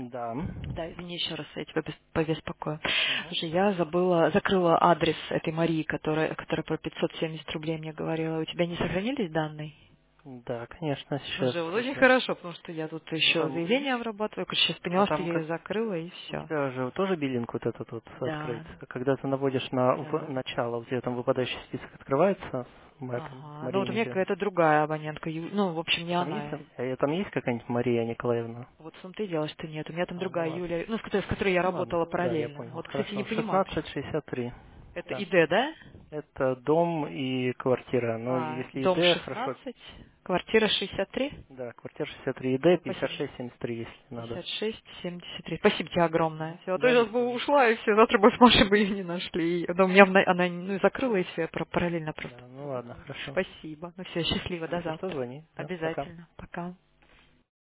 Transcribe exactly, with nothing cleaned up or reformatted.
Да. Да, извини еще раз, я тебя бес- побеспокою. Мгм. Слушай, я забыла, закрыла адрес этой Марии, которая, которая про пятьсот семьдесят рублей мне говорила. У тебя не сохранились данные? Да, конечно, сейчас. Слушай, вот очень это- хорошо, потому что я тут еще Там, заявление обрабатываю, сейчас а поняла, что там я как ее закрыла, и у все. тебя же тоже биллинг вот этот вот открыть. Да, Когда ты наводишь на в да. начало, у тебя там выпадающий список открывается с, Мэпом, с Ага. Ну Марией вот у меня Недель. какая-то другая абонентка, Ю- ну, в общем, не Там есть, она. э, там есть какая-нибудь Мария Николаевна? Вот в том-то и дело, что нет. У меня там А, ну другая ладно. Юлия, ну, с которой, с которой я Ну ладно, работала да, я параллельно. понял. Вот, кстати, не Хорошо. понимаю, шестнадцать почему. шестьдесят три. Это Да. ИД, да? Это дом и квартира. Но А, если дом ИД, хорошо. шестнадцать, квартира шестьдесят три. Да, квартира шестьдесят три, Все, ИД пятьдесят спасибо. шесть семьдесят три, если надо. пятьдесят шесть семьдесят три. Спасибо тебе огромное. Мгм. Все, а то Да, я без сейчас бы проблем. ушла, и все, завтра бы с Машей бы ее не нашли. И, да, у меня вна- она ну, и закрыла, и все, я про- параллельно просто. Да, ну ладно, хорошо. Спасибо. Ну все, счастливо, до Если что, завтра. звони. Да, пока. Обязательно. Пока.